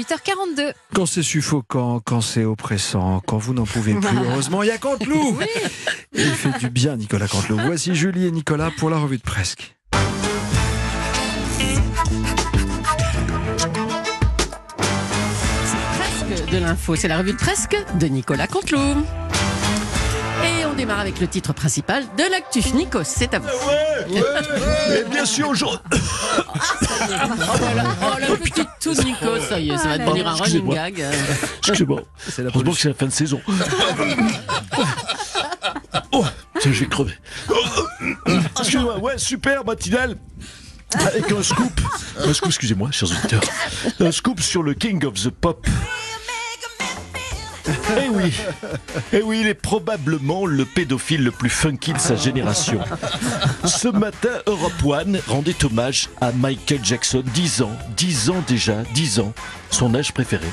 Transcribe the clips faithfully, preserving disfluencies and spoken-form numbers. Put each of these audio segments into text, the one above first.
huit heures quarante-deux. Quand c'est suffocant, quand c'est oppressant, quand vous n'en pouvez plus, heureusement, il y a Canteloup. Oui. Et il fait du bien, Nicolas Canteloup. Voici Julie et Nicolas pour la revue de Presque. De l'info, c'est la revue de Presque de Nicolas Canteloup. Et on démarre avec le titre principal de l'actu. Nikos, c'est à vous. Ouais, ouais, et bien sûr, aujourd'hui. Ah voilà, oh, la petite toux de Nikos, ça y est, ça va devenir un running gag. Excusez-moi, C'est la heureusement que c'est la fin de saison. Oh, tiens, je vais crever. Excusez-moi, ouais, super matinale. Avec un scoop, un scoop, excusez-moi, chers auditeurs, un scoop sur le King of the Pop. Eh oui, eh oui, il est probablement le pédophile le plus funky de sa génération. Ce matin, Europe One rendait hommage à Michael Jackson, dix ans, dix ans déjà, dix ans, son âge préféré.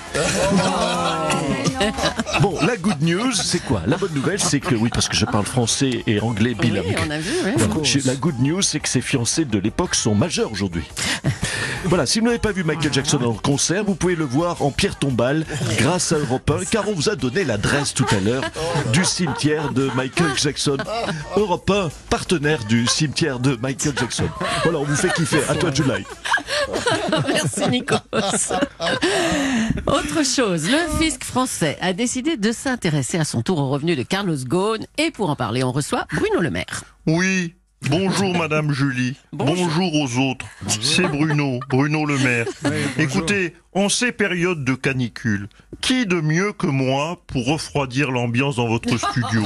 Bon, la good news, c'est quoi? La bonne nouvelle, c'est que, oui, parce que je parle français et anglais bilingue. Oui, on a vu, oui. Voilà, la good news, c'est que ses fiancés de l'époque sont majeurs aujourd'hui. Voilà, si vous n'avez pas vu Michael Jackson en concert, vous pouvez le voir en pierre tombale grâce à Europe un, car on vous a donné l'adresse tout à l'heure du cimetière de Michael Jackson. Europe un, partenaire du cimetière de Michael Jackson. Voilà, on vous fait kiffer. À toi, Julie. Merci Nikos. Autre chose, le fisc français a décidé de s'intéresser à son tour aux revenus de Carlos Ghosn. Et pour en parler, on reçoit Bruno Le Maire. Oui, bonjour Madame Julie, Bonjour. bonjour, aux autres, c'est Bruno, Bruno Le Maire. Écoutez, en ces périodes de canicule, qui de mieux que moi pour refroidir l'ambiance dans votre studio?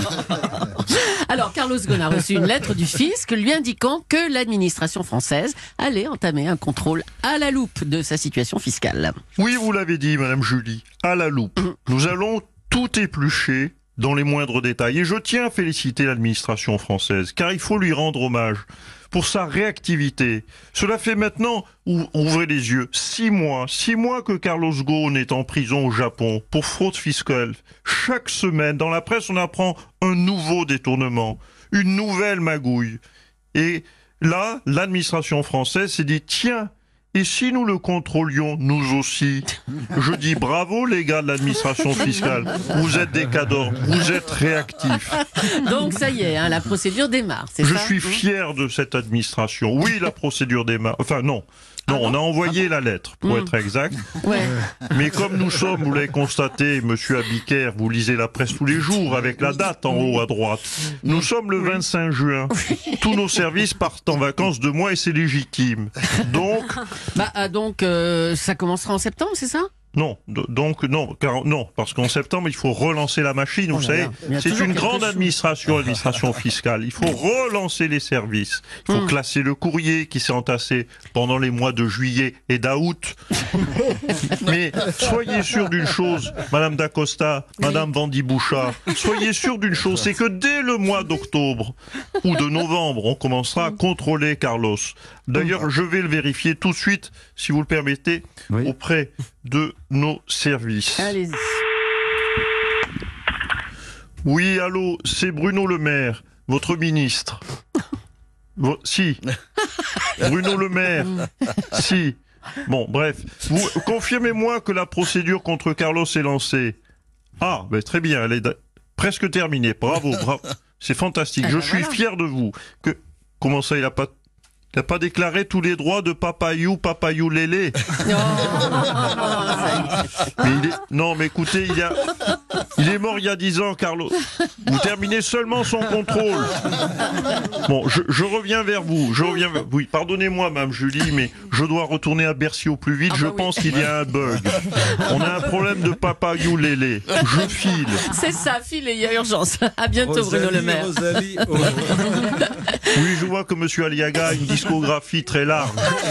Alors, Carlos Ghosn a reçu une lettre du fisc lui indiquant que l'administration française allait entamer un contrôle à la loupe de sa situation fiscale. Oui, vous l'avez dit Madame Julie, à la loupe. Nous allons tout éplucher dans les moindres détails. Et je tiens à féliciter l'administration française, car il faut lui rendre hommage pour sa réactivité. Cela fait maintenant, ou- ouvrez les yeux, six mois, six mois que Carlos Ghosn est en prison au Japon pour fraude fiscale. Chaque semaine, dans la presse, on apprend un nouveau détournement, une nouvelle magouille. Et là, l'administration française s'est dit, tiens, et si nous le contrôlions, nous aussi? Je dis bravo les gars de l'administration fiscale. Vous êtes des cadors, vous êtes réactifs. Donc, ça y est, hein, la procédure démarre, c'est Je ça? suis fier de cette administration. Oui, la procédure démarre. Enfin, non. Non, on a envoyé la lettre, pour Mm. être exact. Ouais. Mais comme nous sommes, vous l'avez constaté, monsieur Abiker, vous lisez la presse tous les jours avec la date en haut à droite. Nous sommes le vingt-cinq juin. Tous nos services partent en vacances de mois et c'est légitime. Donc, Bah, ah, donc, euh, ça commencera en septembre, c'est ça? non, d- donc non, car, non, parce qu'en septembre, il faut relancer la machine, vous Oh là savez. là, il y a C'est toujours une quelque grande chose. administration, administration fiscale. Il faut relancer les services. Il faut Mm. classer le courrier qui s'est entassé pendant les mois de juillet et d'août. Mais soyez sûr d'une chose, Madame Dacosta, Madame Vandy Bouchard, soyez sûr d'une chose, c'est que dès le mois d'octobre ou de novembre, on commencera à contrôler Carlos. D'ailleurs, je vais le vérifier tout de suite, si vous le permettez, Oui. auprès de nos services. Allez-y. Oui, allô, c'est Bruno Le Maire, votre ministre. Vo- si. Bruno Le Maire. Si. Bon, bref. Vous confirmez-moi que la procédure contre Carlos est lancée. Ah, ben très bien, elle est da- presque terminée. Bravo, bravo. C'est fantastique. Ah Je ben suis voilà. fier de vous. Que comment ça, il a pas il a pas déclaré tous les droits de Papayou, Papayou Lélé. Oh, ça y est. Mais il est... Non, mais écoutez, il, y a... il est mort il y a dix ans, Carlos. Vous terminez seulement son contrôle. Bon, je, je reviens vers vous. Je reviens vers... Oui, pardonnez-moi, Mme Julie, mais je dois retourner à Bercy au plus vite. Ah je bah oui. pense qu'il y a un bug. On a un problème de Papayou Lélé. Je file. C'est ça, file et il y a urgence. À bientôt, Bruno Le Maire. Rosalie, oh. Oui, je vois que M. Aliaga a une discographie très large.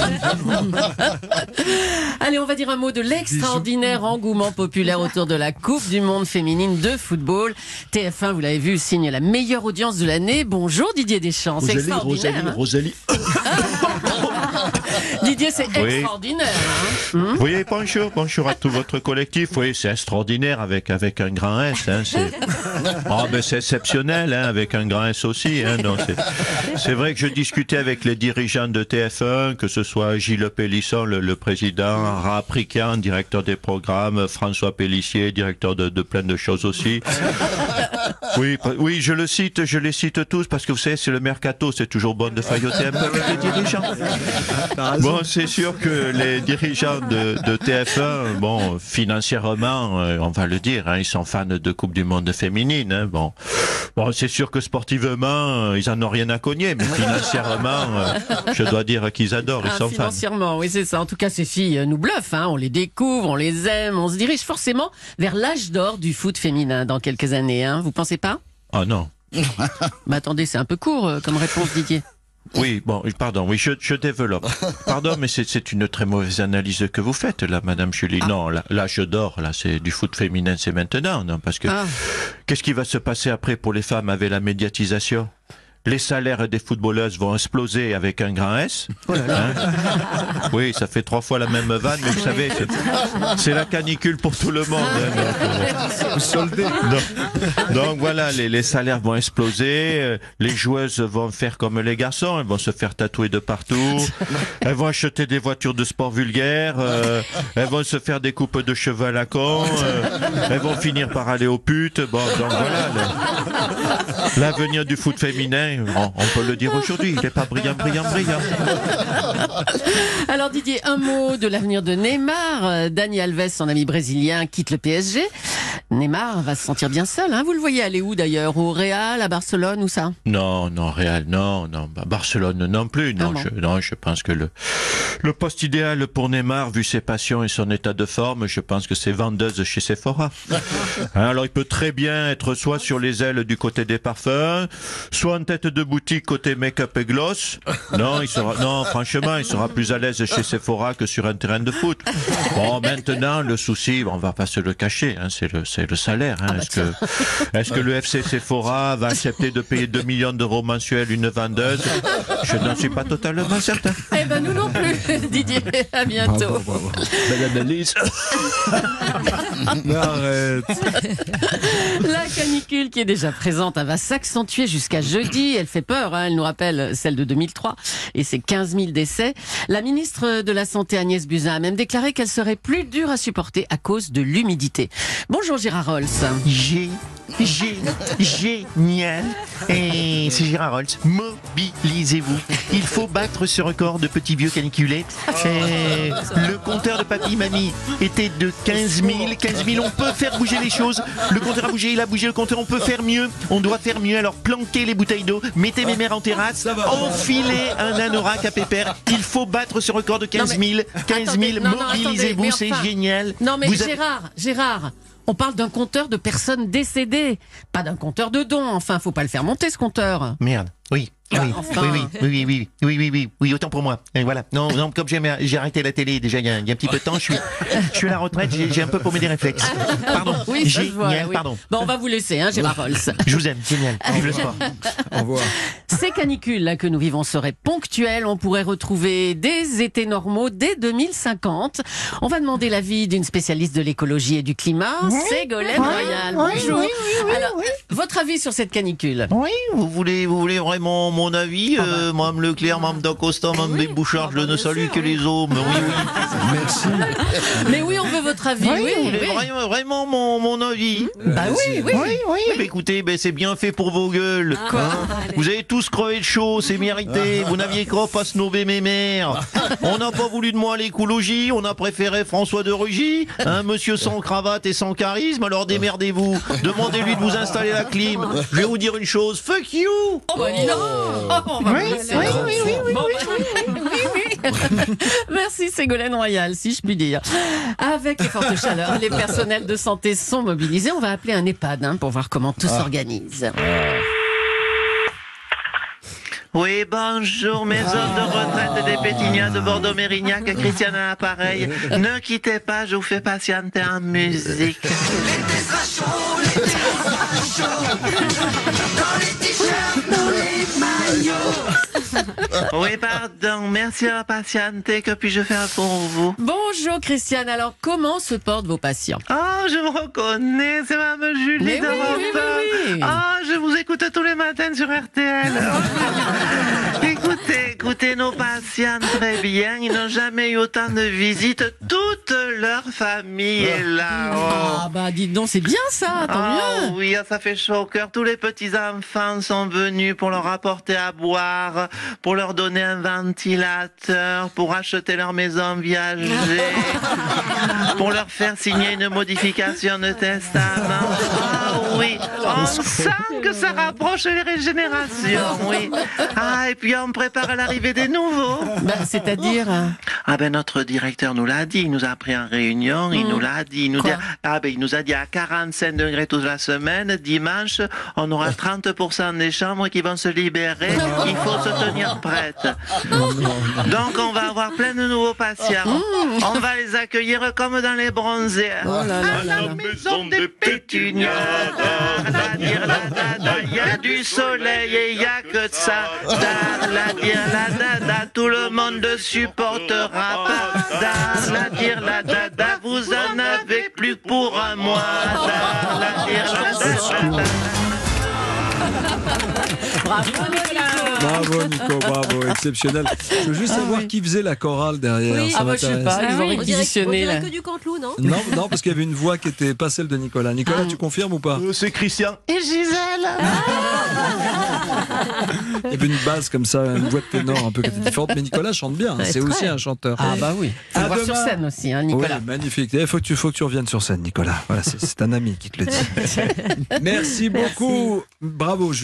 Allez, on va dire un mot de l'extraordinaire engouement populaire autour de la Coupe du Monde féminine de football. T F un, vous l'avez vu, signe la meilleure audience de l'année. Bonjour Didier Deschamps, c'est Rosalie, extraordinaire. Rosalie, hein. Rosalie. Didier, c'est Oui. extraordinaire. Hein. Hum Oui, bonjour, bonjour à tout votre collectif. Oui, c'est extraordinaire avec, avec un grand S. Hein, c'est oh, ben, c'est exceptionnel hein, avec un grand S aussi. Hein, non, c'est... c'est vrai que je discutais avec les dirigeants de T F un, que ce soit Gilles Pélisson, le, le président, Raprican, directeur des programmes, François Pélissier, directeur de, de plein de choses aussi. Oui, oui, je le cite, je les cite tous parce que vous savez, c'est le mercato, c'est toujours bon de failloter un peu avec les dirigeants. Bon, c'est sûr que les dirigeants de, de T F un, bon, financièrement, euh, on va le dire, hein, ils sont fans de Coupe du Monde féminine. Hein, bon, bon, c'est sûr que sportivement, euh, ils en ont rien à cogner, mais financièrement, euh, je dois dire qu'ils adorent, ils Ah, sont fans. financièrement, oui, c'est ça. En tout cas, ces filles euh, nous bluffent. Hein. On les découvre, on les aime, on se dirige forcément vers l'âge d'or du foot féminin dans quelques années. Hein. Vous pensez pas? Ah non. Bah attendez, c'est un peu court euh, comme réponse, Didier. Oui, bon, pardon, oui, je, je développe. Pardon, mais c'est, c'est une très mauvaise analyse que vous faites, là, Madame Julie. Ah. Non, là, l'âge d'or, là, c'est du foot féminin, c'est maintenant, non, parce que Ah. qu'est-ce qui va se passer après pour les femmes avec la médiatisation? Les salaires des footballeuses vont exploser avec un grand S. Oh là là. Hein, oui, ça fait trois fois la même vanne, mais vous savez, c'est, c'est la canicule pour tout le monde. Hein, donc, euh, donc, donc voilà, les, les salaires vont exploser, euh, les joueuses vont faire comme les garçons, elles vont se faire tatouer de partout, elles vont acheter des voitures de sport vulgaires, euh, elles vont se faire des coupes de cheveux à la con, euh, elles vont finir par aller aux putes. Bon, donc voilà, le, l'avenir du foot féminin, on, on peut le dire aujourd'hui, il n'est pas brillant, brillant, brillant. Alors Didier, un mot de l'avenir de Neymar. Euh, Dani Alves, son ami brésilien, quitte le P S G. Neymar va se sentir bien seul. Hein. Vous le voyez aller où d'ailleurs? Au Real, à Barcelone, où ça? Non, non, Real, non, non, bah, Barcelone non plus. Non, Ah bon. je, non, je pense que le, le poste idéal pour Neymar, vu ses passions et son état de forme, je pense que c'est vendeuse chez Sephora. Alors il peut très bien être soit sur les ailes du côté des parfums, soit en tête de boutique côté make-up et gloss. Non, il sera, non, franchement, il sera plus à l'aise chez Sephora que sur un terrain de foot. Bon, maintenant, le souci, on va pas se le cacher, hein, c'est le, c'est le salaire. Hein. Est-ce que, est-ce que le F C Sephora va accepter de payer deux millions d'euros mensuels une vendeuse? Je n'en suis pas totalement certain. Eh ben nous non plus, Didier. À bientôt. Bravo, bravo. Belle analyse. Arrête. La canicule qui est déjà présente, elle va s'accentuer jusqu'à jeudi. Elle fait peur, hein. Elle nous rappelle celle de deux mille trois et ses quinze mille décès. La ministre de la Santé Agnès Buzyn a même déclaré qu'elle serait plus dure à supporter à cause de l'humidité. Bonjour Gérard Rolls. G, G, génial. Et c'est Gérard Rolls. Mobilisez-vous. Il faut battre ce record de petits vieux caniculés. Et le compteur de papy mamie était de quinze mille. quinze mille, on peut faire bouger les choses. Le compteur a bougé, il a bougé le compteur. On peut faire mieux. On doit faire mieux. Alors planquez les bouteilles d'eau, mettez mes mères en terrasse, enfilez un anorak à pépère. Il faut battre ce record de quinze mille. quinze mille, Attendez, non, non, mobilisez-vous, attendez, mais c'est enfin- génial. Non mais Vous avez- Gérard, Gérard, on parle d'un compteur de personnes décédées, pas d'un compteur de dons. Enfin, faut pas le faire monter ce compteur. Merde, oui. Oui, Enfin. oui, oui, oui, oui, oui, oui, oui, oui, oui, autant pour moi. Et voilà. Non, non, comme j'ai, j'ai arrêté la télé déjà il y a, il y a un petit peu de temps, je suis, je suis à la retraite, j'ai, j'ai un peu paumé des réflexes. Pardon. Oui, ça se voit, Génial, oui. pardon. Bon, on va vous laisser, hein, Gérard Rolls. Je vous aime, génial. Vive le sport. Au revoir. Ces canicules là que nous vivons seraient ponctuelles. On pourrait retrouver des étés normaux dès deux mille cinquante. On va demander l'avis d'une spécialiste de l'écologie et du climat, Ségolène Royal. Bonjour. Alors, votre avis sur cette canicule? Oui, vous voulez, vous voulez vraiment mon avis, euh, Mme Leclerc, Mme Dacosta, Mme Oui. Bouchard, je Ah bah, ne bien salue sûr, que oui. les hommes. Oui, oui. Merci. Mais oui, on veut votre avis. Oui, vous voulez oui. vraiment, vraiment mon, mon avis. Bah oui, oui. Oui, oui. Bah, écoutez, ben, c'est bien fait pour vos gueules. Quoi Hein, vous avez tous crevé de chaud, c'est mérité. Vous n'aviez qu'à pas snober mes mères. On n'a pas voulu de moi à l'écologie, on a préféré François de Rugy, un monsieur sans cravate et sans charisme, alors démerdez-vous. Demandez-lui de vous installer la clim. Je vais vous dire une chose, fuck you. Oh bah dis donc. Oh, on va vous laisser. oui, oui, oui, oui, Bon, bah, oui, oui. Merci Ségolène Royal, si je puis dire. Avec les fortes chaleurs, les personnels de santé sont mobilisés. On va appeler un EHPAD hein, pour voir comment tout s'organise. Oui, bonjour, maison de retraite des Pétignats de Bordeaux-Mérignac, Christiane à l'appareil. Ne quittez pas, je vous fais patienter en musique. Oui, pardon, merci à patienter. Que puis-je faire pour vous? Bonjour Christiane, alors comment se portent vos patients? Oh, je vous reconnais, c'est Mme Julie Mais de oui, oui, Europe un. oui, oui. Ah, je vous écoute tous les matins sur R T L. Oh, écoutez, écoutez, nos patients très bien. Ils n'ont jamais eu autant de visites. Toute leur famille est là. Oh. Ah bah dites donc, c'est bien ça, tant Ah mieux. oui, ça fait chaud au cœur. Tous les petits-enfants sont venus pour leur apporter à boire, pour leur donner un ventilateur, pour acheter leur maison viager, pour leur faire signer une modification de testament. Ah oui, on sent que ça rapproche les régénérations, oui. Ah, et puis on prépare l'arrivée des nouveaux. Bah, c'est-à-dire Ah ben notre directeur nous l'a dit, il nous a pris en réunion, il nous l'a dit, il nous, dit, Quoi ah ben il nous a dit à quarante-cinq degrés toute la semaine, dimanche, on aura trente pour cent des chambres qui vont se libérer, il faut se tenir prête. Donc on va avoir plein de nouveaux patients, on va les accueillir comme dans les bronzés. Oh là là À là la là. maison des pétunias, la dire la dada, il y a du soleil et il y a que de ça. Da, la dire la dada, tout le monde supportera pas. Da, la dire la dada, vous en avez plus pour un mois. Da, la dire la dada. Bravo Nicolas. Bravo Nico, bravo, exceptionnel. Je veux juste Ah savoir oui. qui faisait la chorale derrière. Oui. ça Ah bah je sais m'intéresse. pas, ils Ah ont oui, on dirait, on réquisitionné dirait là. que du Canteloup, non? Non, non, parce qu'il y avait une voix qui était pas celle de Nicolas. Nicolas, Ah. tu confirmes ou pas? Euh, c'est Christian. Et Gisèle. Il y avait une basse comme ça, une voix de ténor un peu qui était différente. Mais Nicolas chante bien, hein, c'est très. aussi un chanteur. Ah bah oui, faut À le voir demain. sur scène aussi, hein, Nicolas. Oui, magnifique. Il faut que, tu, faut que tu reviennes sur scène, Nicolas. Voilà, c'est c'est un ami qui te le dit. Merci beaucoup. Bravo, Jules.